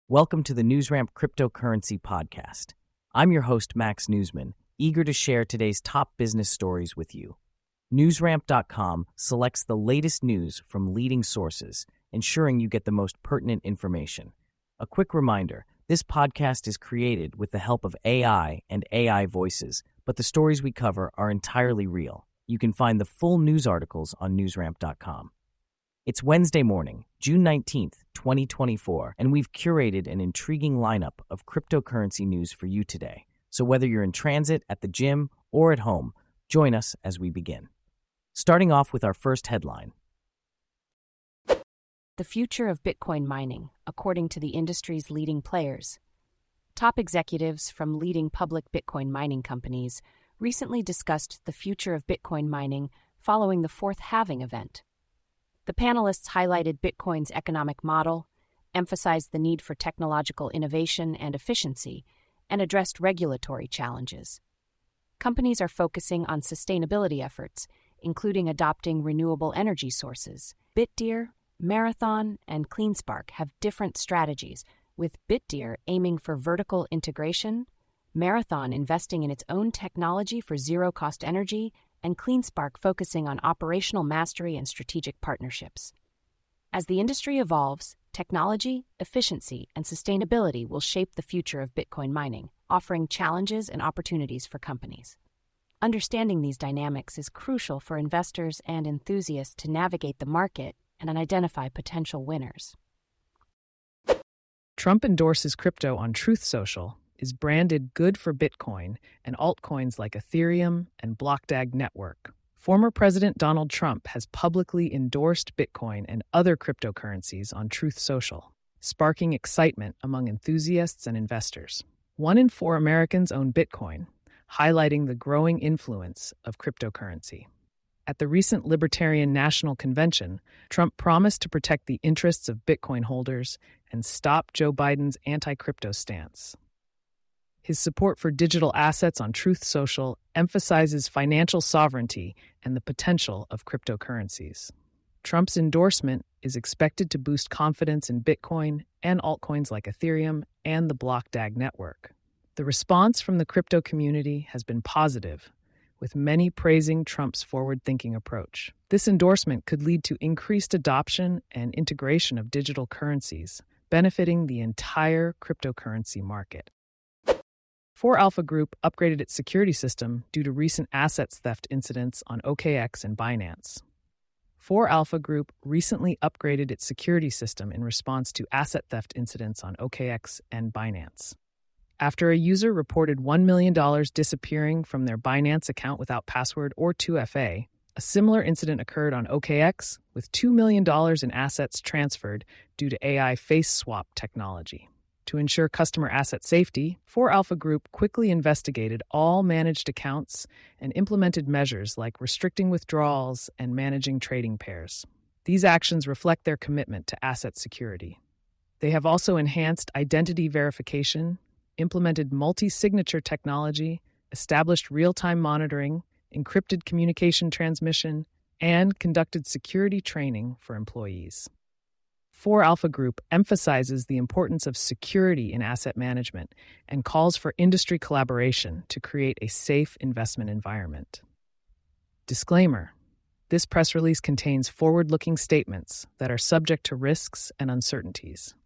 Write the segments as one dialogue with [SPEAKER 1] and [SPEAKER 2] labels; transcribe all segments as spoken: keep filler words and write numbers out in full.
[SPEAKER 1] Welcome to the NewsRamp Cryptocurrency Podcast. I'm your host, Max Newsman, eager to share today's top business stories with you. NewsRamp dot com selects the latest news from leading sources, ensuring you get the most pertinent information. A quick reminder, this podcast is created with the help of A I and A I voices, but the stories we cover are entirely real. You can find the full news articles on NewsRamp dot com. It's Wednesday morning, June nineteenth, twenty twenty-four, and we've curated an intriguing lineup of cryptocurrency news for you today. So whether you're in transit, at the gym, or at home, join us as we begin. Starting off with our first headline.
[SPEAKER 2] The future of Bitcoin mining, according to the industry's leading players. Top executives from leading public Bitcoin mining companies recently discussed the future of Bitcoin mining following the fourth halving event. The panelists highlighted Bitcoin's economic model, emphasized the need for technological innovation and efficiency, and addressed regulatory challenges. Companies are focusing on sustainability efforts, including adopting renewable energy sources. Bitdeer, Marathon, and CleanSpark have different strategies, with Bitdeer aiming for vertical integration, Marathon investing in its own technology for zero-cost energy, and CleanSpark focusing on operational mastery and strategic partnerships. As the industry evolves, technology, efficiency, and sustainability will shape the future of Bitcoin mining, offering challenges and opportunities for companies. Understanding these dynamics is crucial for investors and enthusiasts to navigate the market and identify potential winners.
[SPEAKER 3] Trump endorses crypto on Truth Social, is branded good for Bitcoin and altcoins like Ethereum and Blockdag Network. Former President Donald Trump has publicly endorsed Bitcoin and other cryptocurrencies on Truth Social, sparking excitement among enthusiasts and investors. One in four Americans own Bitcoin, highlighting the growing influence of cryptocurrency. At the recent Libertarian National Convention, Trump promised to protect the interests of Bitcoin holders and stop Joe Biden's anti-crypto stance. His support for digital assets on Truth Social emphasizes financial sovereignty and the potential of cryptocurrencies. Trump's endorsement is expected to boost confidence in Bitcoin and altcoins like Ethereum and the Blockdag network. The response from the crypto community has been positive, with many praising Trump's forward-thinking approach. This endorsement could lead to increased adoption and integration of digital currencies, benefiting the entire cryptocurrency market. four Alpha Group upgraded its security system due to recent assets theft incidents on O K X and Binance. four Alpha Group recently upgraded its security system in response to asset theft incidents on O K X and Binance. After a user reported one million dollars disappearing from their Binance account without password or two F A, a similar incident occurred on O K X with two million dollars in assets transferred due to A I face swap technology. To ensure customer asset safety, four Alpha Group quickly investigated all managed accounts and implemented measures like restricting withdrawals and managing trading pairs. These actions reflect their commitment to asset security. They have also enhanced identity verification, implemented multi-signature technology, established real-time monitoring, encrypted communication transmission, and conducted security training for employees. four Alpha Group emphasizes the importance of security in asset management and calls for industry collaboration to create a safe investment environment. Disclaimer: this press release contains forward-looking statements that are subject to risks and uncertainties.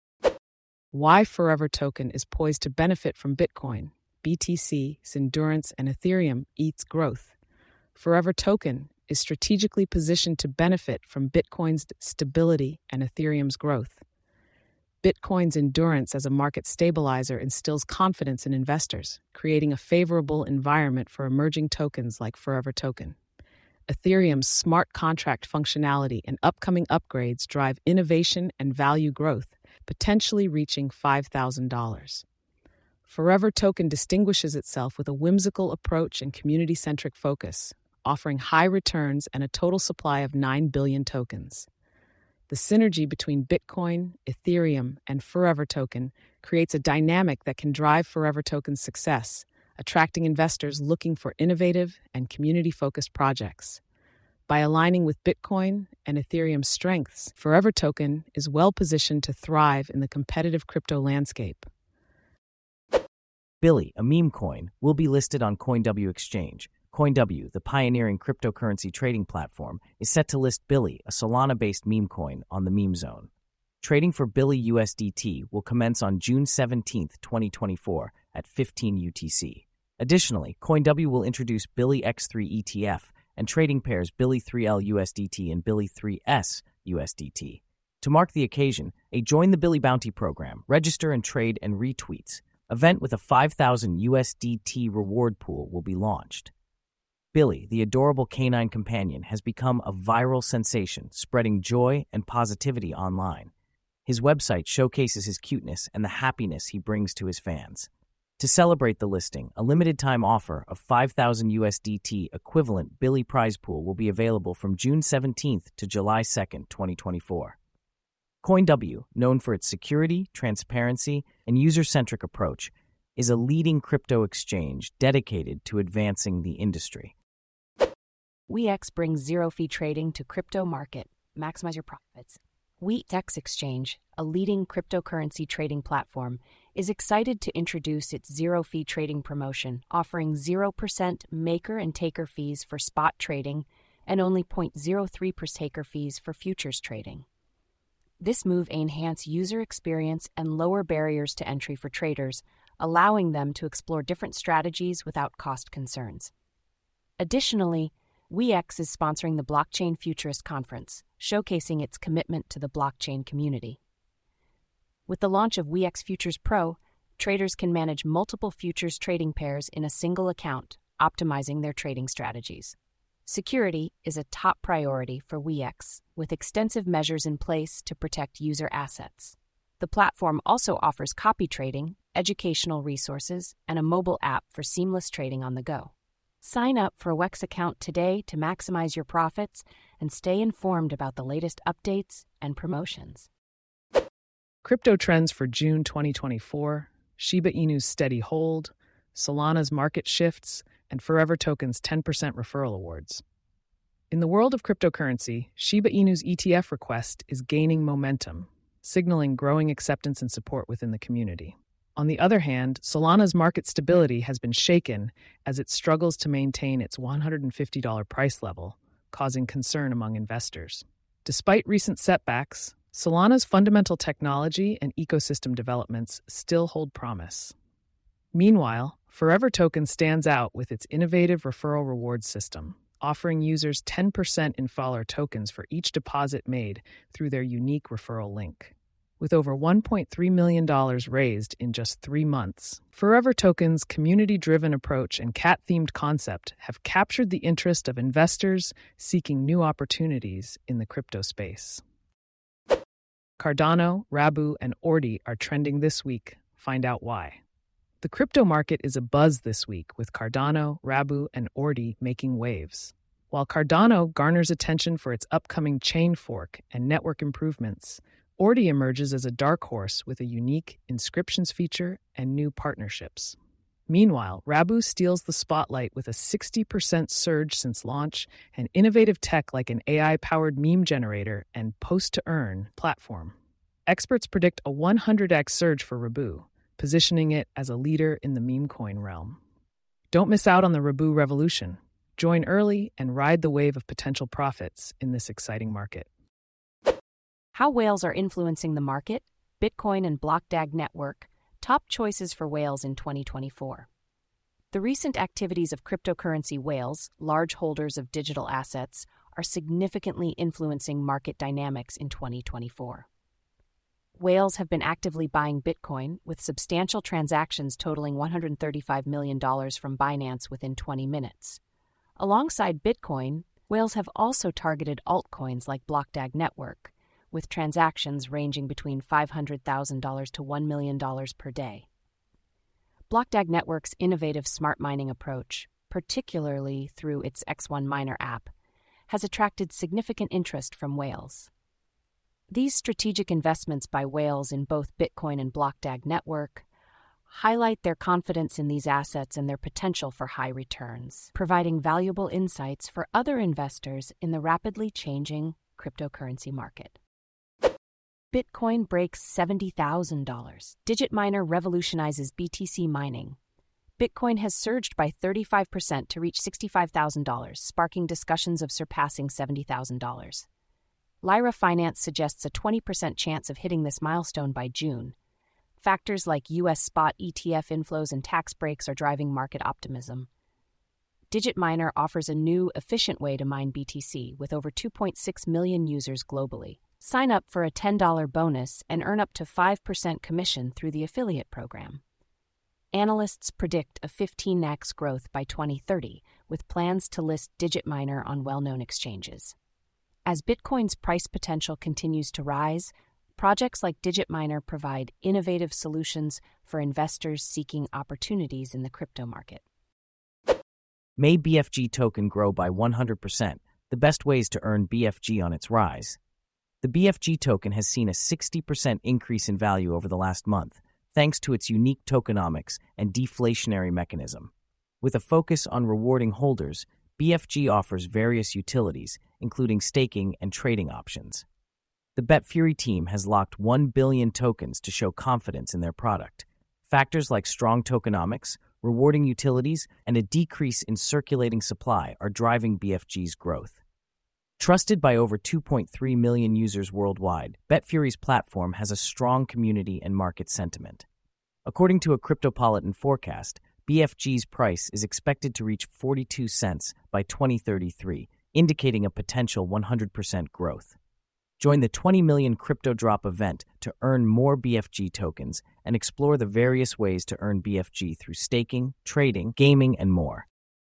[SPEAKER 3] Why Forever Token is poised to benefit from Bitcoin, B T C, Endurance, and Ethereum eats growth. Forever Token is strategically positioned to benefit from Bitcoin's stability and Ethereum's growth. Bitcoin's endurance as a market stabilizer instills confidence in investors, creating a favorable environment for emerging tokens like Forever Token. Ethereum's smart contract functionality and upcoming upgrades drive innovation and value growth, potentially reaching five thousand dollars. Forever Token distinguishes itself with a whimsical approach and community-centric focus, offering high returns and a total supply of nine billion tokens. The synergy between Bitcoin, Ethereum, and Forever Token creates a dynamic that can drive Forever Token's success, attracting investors looking for innovative and community-focused projects. By aligning with Bitcoin and Ethereum's strengths, Forever Token is well positioned to thrive in the competitive crypto landscape.
[SPEAKER 1] Billy, a meme coin, will be listed on CoinW Exchange. CoinW, the pioneering cryptocurrency trading platform, is set to list Billy, a Solana-based meme coin, on the meme zone. Trading for Billy U S D T will commence on June seventeenth, twenty twenty-four at fifteen U T C. Additionally, CoinW will introduce Billy X three E T F and trading pairs Billy three L U S D T and Billy three S U S D T. To mark the occasion, a Join the Billy Bounty program, register and trade and retweets, event with a five thousand U S D T reward pool will be launched. Billy, the adorable canine companion, has become a viral sensation, spreading joy and positivity online. His website showcases his cuteness and the happiness he brings to his fans. To celebrate the listing, a limited-time offer of five thousand U S D T equivalent Billy prize pool will be available from June seventeenth to July second, twenty twenty-four. CoinW, known for its security, transparency, and user-centric approach, is a leading crypto exchange dedicated to advancing the industry.
[SPEAKER 2] WeX brings zero-fee trading to crypto market. Maximize your profits. WheatX Exchange, a leading cryptocurrency trading platform, is excited to introduce its zero-fee trading promotion, offering zero percent maker and taker fees for spot trading and only zero point zero three percent taker fees for futures trading. This move enhances user experience and lower barriers to entry for traders, allowing them to explore different strategies without cost concerns. Additionally, WeX is sponsoring the Blockchain Futurist Conference, showcasing its commitment to the blockchain community. With the launch of WeX Futures Pro, traders can manage multiple futures trading pairs in a single account, optimizing their trading strategies. Security is a top priority for WeX, with extensive measures in place to protect user assets. The platform also offers copy trading, educational resources, and a mobile app for seamless trading on the go. Sign up for a WEX account today to maximize your profits and stay informed about the latest updates and promotions.
[SPEAKER 3] Crypto trends for June twenty twenty-four, Shiba Inu's steady hold, Solana's market shifts, and Forever Token's ten percent referral awards. In the world of cryptocurrency, Shiba Inu's E T F request is gaining momentum, signaling growing acceptance and support within the community. On the other hand, Solana's market stability has been shaken as it struggles to maintain its one hundred fifty dollars price level, causing concern among investors. Despite recent setbacks, Solana's fundamental technology and ecosystem developments still hold promise. Meanwhile, Forever Token stands out with its innovative referral reward system, offering users ten percent in Follower tokens for each deposit made through their unique referral link. With over one point three million dollars raised in just three months, Forever Token's community-driven approach and cat-themed concept have captured the interest of investors seeking new opportunities in the crypto space. Cardano, Rabu, and Ordi are trending this week. Find out why. The crypto market is abuzz this week, with Cardano, Rabu, and Ordi making waves. While Cardano garners attention for its upcoming chain fork and network improvements, Ordi emerges as a dark horse with a unique inscriptions feature and new partnerships. Meanwhile, Rabu steals the spotlight with a sixty percent surge since launch and innovative tech like an A I-powered meme generator and post-to-earn platform. Experts predict a one hundred x surge for Rabu, positioning it as a leader in the meme coin realm. Don't miss out on the Rabu revolution. Join early and ride the wave of potential profits in this exciting market.
[SPEAKER 2] How whales are influencing the market, Bitcoin and BlockDAG network, top choices for whales in twenty twenty-four. The recent activities of cryptocurrency whales, large holders of digital assets, are significantly influencing market dynamics in twenty twenty-four. Whales have been actively buying Bitcoin, with substantial transactions totaling one hundred thirty-five million dollars from Binance within twenty minutes. Alongside Bitcoin, whales have also targeted altcoins like BlockDAG network, with transactions ranging between five hundred thousand dollars to one million dollars per day. BlockDAG Network's innovative smart mining approach, particularly through its X one Miner app, has attracted significant interest from whales. These strategic investments by whales in both Bitcoin and BlockDAG Network highlight their confidence in these assets and their potential for high returns, providing valuable insights for other investors in the rapidly changing cryptocurrency market. Bitcoin breaks seventy thousand dollars. Digit Miner revolutionizes B T C mining. Bitcoin has surged by thirty-five percent to reach sixty-five thousand dollars, sparking discussions of surpassing seventy thousand dollars. Lyra Finance suggests a twenty percent chance of hitting this milestone by June. Factors like U S spot E T F inflows and tax breaks are driving market optimism. Digit Miner offers a new, efficient way to mine B T C with over two point six million users globally. Sign up for a ten dollars bonus and earn up to five percent commission through the affiliate program. Analysts predict a fifteen x growth by twenty thirty, with plans to list Digit Miner on well-known exchanges. As Bitcoin's price potential continues to rise, projects like Digit Miner provide innovative solutions for investors seeking opportunities in the crypto market.
[SPEAKER 1] May B F G token grow by one hundred percent, the best ways to earn B F G on its rise. The B F G token has seen a sixty percent increase in value over the last month, thanks to its unique tokenomics and deflationary mechanism. With a focus on rewarding holders, B F G offers various utilities, including staking and trading options. The BetFury team has locked one billion tokens to show confidence in their product. Factors like strong tokenomics, rewarding utilities, and a decrease in circulating supply are driving B F G's growth. Trusted by over two point three million users worldwide, BetFury's platform has a strong community and market sentiment. According to a Cryptopolitan forecast, B F G's price is expected to reach forty-two cents by twenty thirty-three, indicating a potential one hundred percent growth. Join the twenty million Crypto Drop event to earn more B F G tokens and explore the various ways to earn B F G through staking, trading, gaming, and more.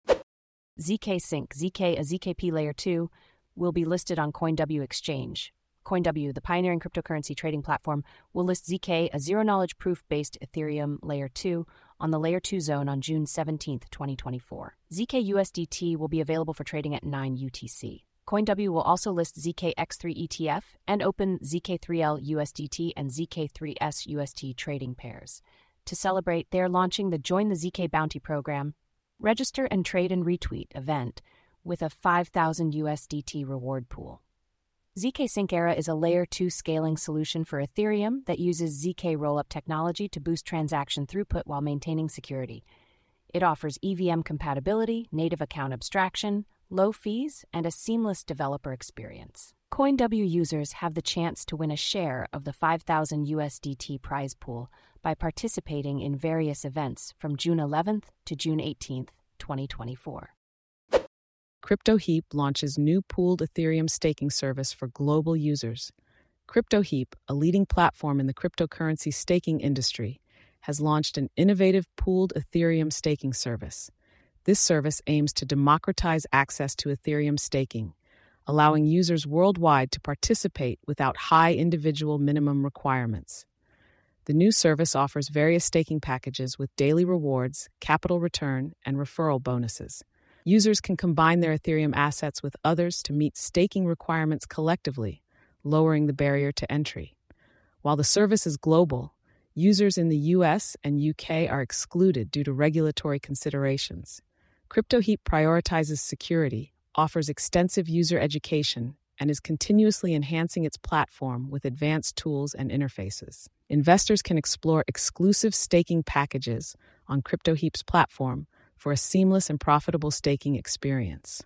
[SPEAKER 2] Z K Sync, Z K, a Z K P Layer two, will be listed on CoinW Exchange. CoinW, the pioneering cryptocurrency trading platform, will list Z K, a zero-knowledge proof-based Ethereum Layer two, on the Layer two zone on June seventeenth, twenty twenty-four. Z K U S D T will be available for trading at nine U T C. CoinW will also list Z K X three E T F and open Z K three L U S D T and Z K three S U S D trading pairs. To celebrate, they are launching the Join the Z K Bounty program, Register and Trade and Retweet event with a five thousand U S D T reward pool. Z K Sync Era is a Layer two scaling solution for Ethereum that uses Z K rollup technology to boost transaction throughput while maintaining security. It offers E V M compatibility, native account abstraction, low fees, and a seamless developer experience. CoinW users have the chance to win a share of the five thousand U S D T prize pool by participating in various events from June eleventh to June eighteenth, twenty twenty-four.
[SPEAKER 3] CryptoHeap launches new pooled Ethereum staking service for global users. CryptoHeap, a leading platform in the cryptocurrency staking industry, has launched an innovative pooled Ethereum staking service. This service aims to democratize access to Ethereum staking, allowing users worldwide to participate without high individual minimum requirements. The new service offers various staking packages with daily rewards, capital return, and referral bonuses. Users can combine their Ethereum assets with others to meet staking requirements collectively, lowering the barrier to entry. While the service is global, users in the U S and U K are excluded due to regulatory considerations. CryptoHeap prioritizes security, offers extensive user education, and is continuously enhancing its platform with advanced tools and interfaces. Investors can explore exclusive staking packages on CryptoHeap's platform for a seamless and profitable staking experience.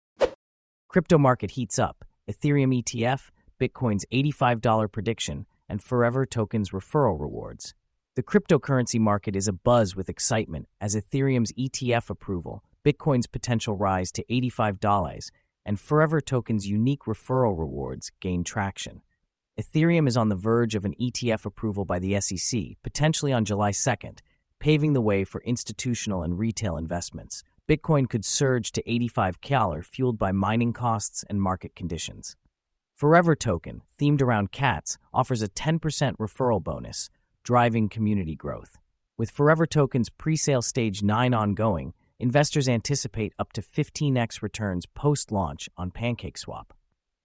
[SPEAKER 1] Crypto market heats up. Ethereum E T F, Bitcoin's eighty-five dollars prediction, and Forever Tokens referral rewards. The cryptocurrency market is abuzz with excitement as Ethereum's E T F approval, Bitcoin's potential rise to eighty-five dollars, and Forever Tokens' unique referral rewards gain traction. Ethereum is on the verge of an E T F approval by the S E C, potentially on July second, paving the way for institutional and retail investments. Bitcoin could surge to eighty-five dollars, fueled by mining costs and market conditions. Forever Token, themed around cats, offers a ten percent referral bonus, driving community growth. With Forever Token's pre-sale stage nine ongoing, investors anticipate up to fifteen x returns post-launch on PancakeSwap.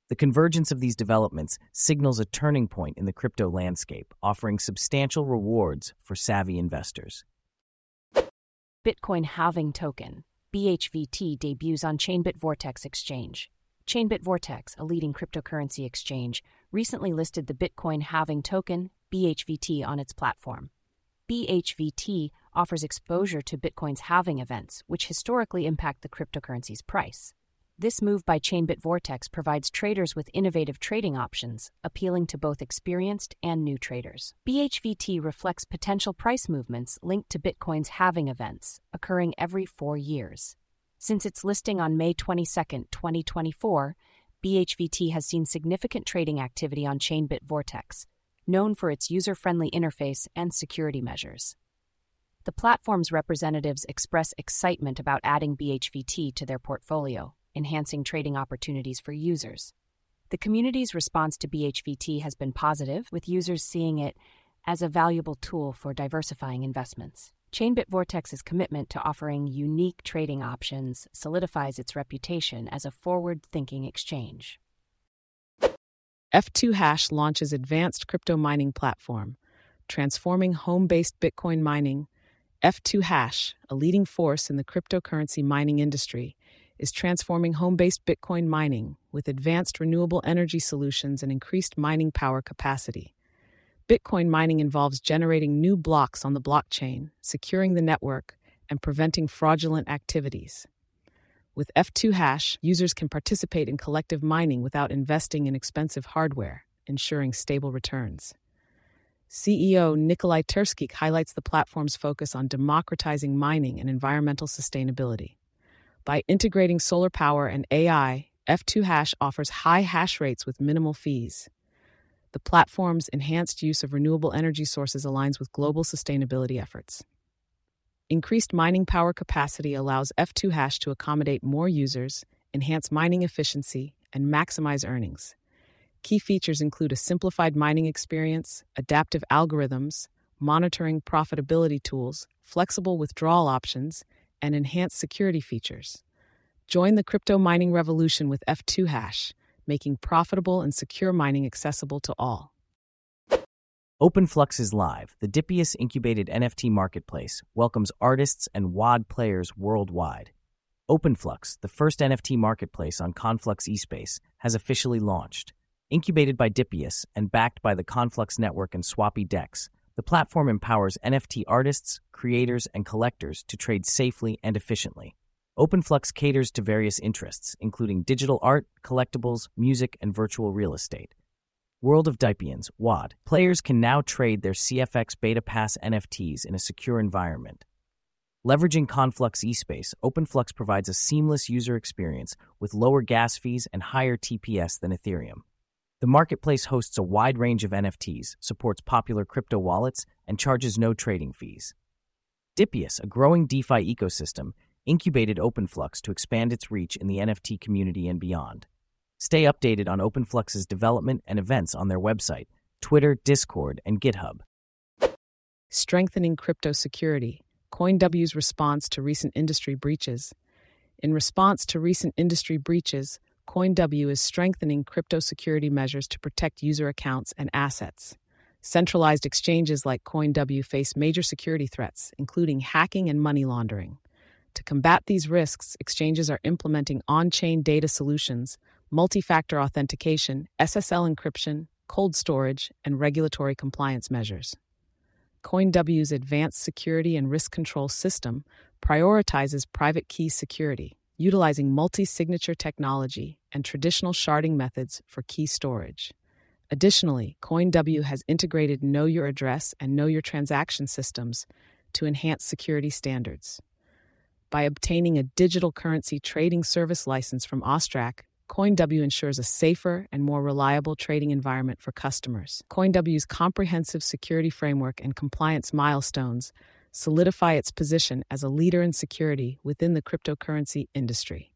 [SPEAKER 1] The convergence of these developments signals a turning point in the crypto landscape, offering substantial rewards for savvy investors.
[SPEAKER 2] Bitcoin Halving Token, B H V T, debuts on Chainbit Vortex Exchange. Chainbit Vortex, a leading cryptocurrency exchange, recently listed the Bitcoin Halving Token, B H V T, on its platform. B H V T offers exposure to Bitcoin's halving events, which historically impact the cryptocurrency's price. This move by Chainbit Vortex provides traders with innovative trading options, appealing to both experienced and new traders. B H V T reflects potential price movements linked to Bitcoin's halving events, occurring every four years. Since its listing on May twenty-second, twenty twenty-four, B H V T has seen significant trading activity on Chainbit Vortex, known for its user-friendly interface and security measures. The platform's representatives express excitement about adding B H V T to their portfolio, enhancing trading opportunities for users. The community's response to B H V T has been positive, with users seeing it as a valuable tool for diversifying investments. Chainbit Vortex's commitment to offering unique trading options solidifies its reputation as a forward-thinking exchange.
[SPEAKER 3] F two Hash launches advanced crypto mining platform, transforming home-based Bitcoin mining. F two Hash, a leading force in the cryptocurrency mining industry, is transforming home-based Bitcoin mining with advanced renewable energy solutions and increased mining power capacity. Bitcoin mining involves generating new blocks on the blockchain, securing the network, and preventing fraudulent activities. With F two Hash, users can participate in collective mining without investing in expensive hardware, ensuring stable returns. C E O Nikolai Terskik highlights the platform's focus on democratizing mining and environmental sustainability. By integrating solar power and A I, F two Hash offers high hash rates with minimal fees. The platform's enhanced use of renewable energy sources aligns with global sustainability efforts. Increased mining power capacity allows F two Hash to accommodate more users, enhance mining efficiency, and maximize earnings. Key features include a simplified mining experience, adaptive algorithms, monitoring profitability tools, flexible withdrawal options, and enhanced security features. Join the crypto mining revolution with F two Hash, making profitable and secure mining accessible to all.
[SPEAKER 1] OpenFlux is live. The Dipius incubated N F T marketplace welcomes artists and W A D players worldwide. OpenFlux, the first N F T marketplace on Conflux eSpace, has officially launched. Incubated by Dipius and backed by the Conflux Network and Swappy Dex, the platform empowers N F T artists, creators, and collectors to trade safely and efficiently. OpenFlux caters to various interests, including digital art, collectibles, music, and virtual real estate. World of Dipians, W A D. Players can now trade their C F X Beta Pass N F Ts in a secure environment. Leveraging Conflux eSpace, OpenFlux provides a seamless user experience with lower gas fees and higher T P S than Ethereum. The marketplace hosts a wide range of N F Ts, supports popular crypto wallets, and charges no trading fees. Dipius, a growing DeFi ecosystem, incubated OpenFlux to expand its reach in the N F T community and beyond. Stay updated on OpenFlux's development and events on their website, Twitter, Discord, and GitHub.
[SPEAKER 3] Strengthening crypto security. CoinW's response to recent industry breaches. In response to recent industry breaches, CoinW is strengthening crypto security measures to protect user accounts and assets. Centralized exchanges like CoinW face major security threats, including hacking and money laundering. To combat these risks, exchanges are implementing on-chain data solutions, multi-factor authentication, S S L encryption, cold storage, and regulatory compliance measures. CoinW's advanced security and risk control system prioritizes private key security, utilizing multi-signature technology and traditional sharding methods for key storage. Additionally, CoinW has integrated Know Your Address and Know Your Transaction systems to enhance security standards. By obtaining a digital currency trading service license from Ostrak, CoinW ensures a safer and more reliable trading environment for customers. CoinW's comprehensive security framework and compliance milestones solidify its position as a leader in security within the cryptocurrency industry.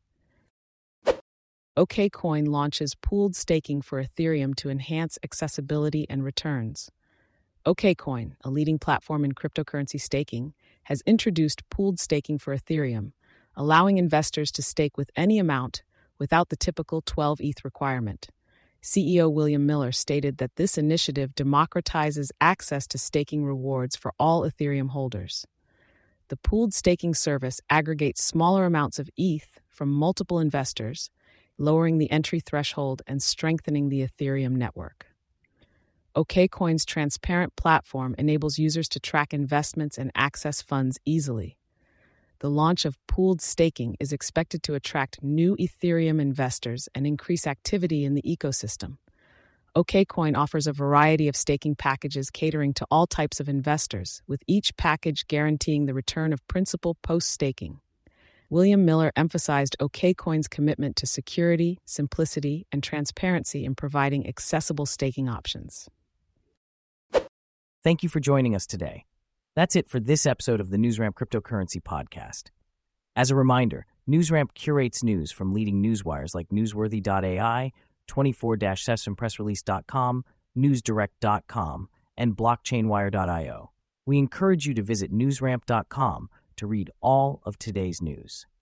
[SPEAKER 3] OKCoin launches pooled staking for Ethereum to enhance accessibility and returns. OKCoin, a leading platform in cryptocurrency staking, has introduced pooled staking for Ethereum, allowing investors to stake with any amount without the typical twelve E T H requirement. C E O William Miller stated that this initiative democratizes access to staking rewards for all Ethereum holders. The pooled staking service aggregates smaller amounts of E T H from multiple investors, lowering the entry threshold and strengthening the Ethereum network. OKCoin's transparent platform enables users to track investments and access funds easily. The launch of pooled staking is expected to attract new Ethereum investors and increase activity in the ecosystem. OKCoin offers a variety of staking packages catering to all types of investors, with each package guaranteeing the return of principal post-staking. William Miller emphasized OKCoin's commitment to security, simplicity, and transparency in providing accessible staking options.
[SPEAKER 1] Thank you for joining us today. That's it for this episode of the NewsRamp Cryptocurrency Podcast. As a reminder, NewsRamp curates news from leading newswires like newsworthy dot A I, twenty-four seven press release dot com, newsdirect dot com, and blockchain wire dot io. We encourage you to visit newsramp dot com to read all of today's news.